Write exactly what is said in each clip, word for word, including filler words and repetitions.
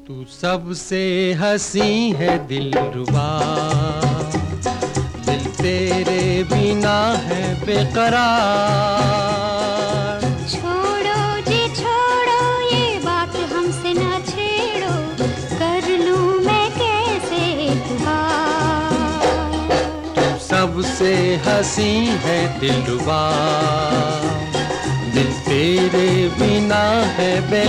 तू सबसे हंसी है दिलरुबा, दिल तेरे बिना है बेकरार। छोड़ो जी छोड़ो ये बात हमसे ना छेड़ो, कर लूं मैं कैसे दुबार। तू सबसे हंसी है दिलरुबा, दिल तेरे बिना है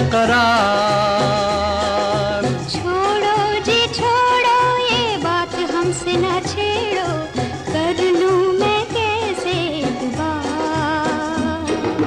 बेकरार। छोड़ो जी छोड़ो ये बात हमसे ना छेड़ो, कर लूं मैं कैसे दुबार।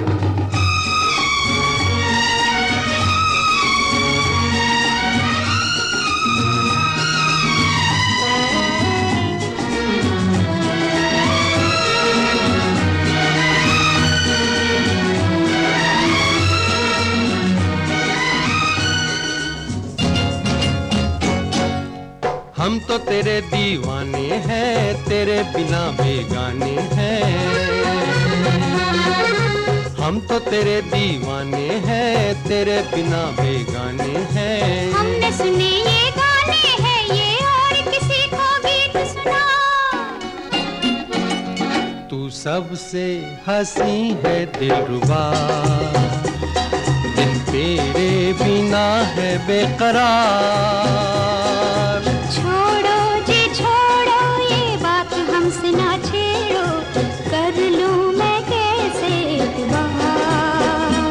हम तो तेरे दीवाने हैं, तेरे बिना बेगाने हैं। हम तो तेरे दीवाने हैं, तेरे बिना बेगाने हैं। हमने सुने ये गाने हैं ये और किसी को गीत सुना। तू सबसे हंसी है दिलरुबा, दिल तेरे बिना है बेकरार। छोड़ो जी छोड़ो ये बात हमसे ना छेड़ो, कर लूं मैं कैसे दुबार।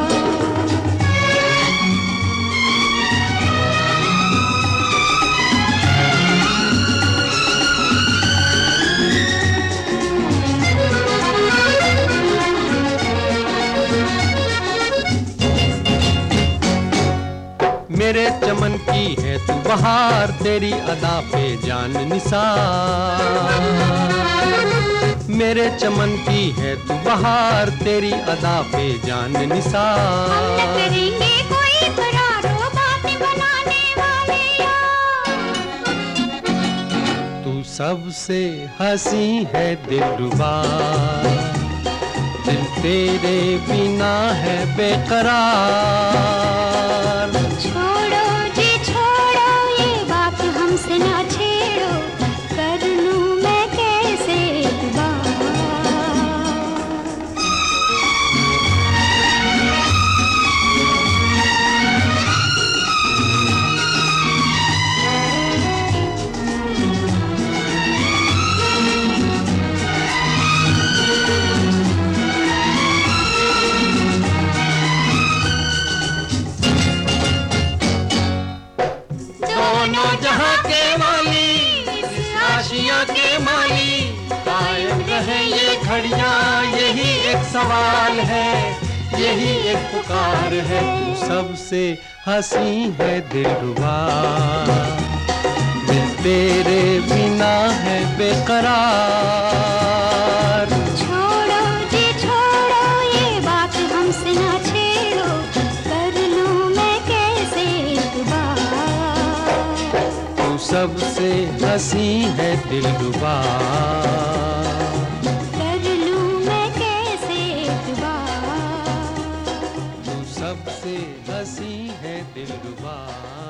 मेरे चमन की है तू बहार, तेरी अदा पे जान निसार। मेरे चमन की है तू बहार, तेरी अदा पे जान हम न निसार। करेंगे कोई करारो बातें बनाने वाले यार। तू सबसे हंसी है दिलरुबा, दिल तेरे बिना है बेकरार। छोड़ो जी छोड़ो ये बात हमसे ना छेड़ो, कर लूं मैं कैसे दुबार। दोनों जहां के माली, इस आशिया के माली, कायम रहे ये घड़ियां, यही एक सवाल है, यही एक पुकार है। तू सबसे हंसी है दिलरुबा, दिल तेरे बिना है बेकरार। छोड़ो जी छोड़ो ये बात हमसे ना छेड़ो, कर लूं मैं कैसे दुबार। तू सबसे हंसी है दिलरुबा, कर लूं मैं कैसे दुबार। तू सबसे हंसी है दिलरुबा।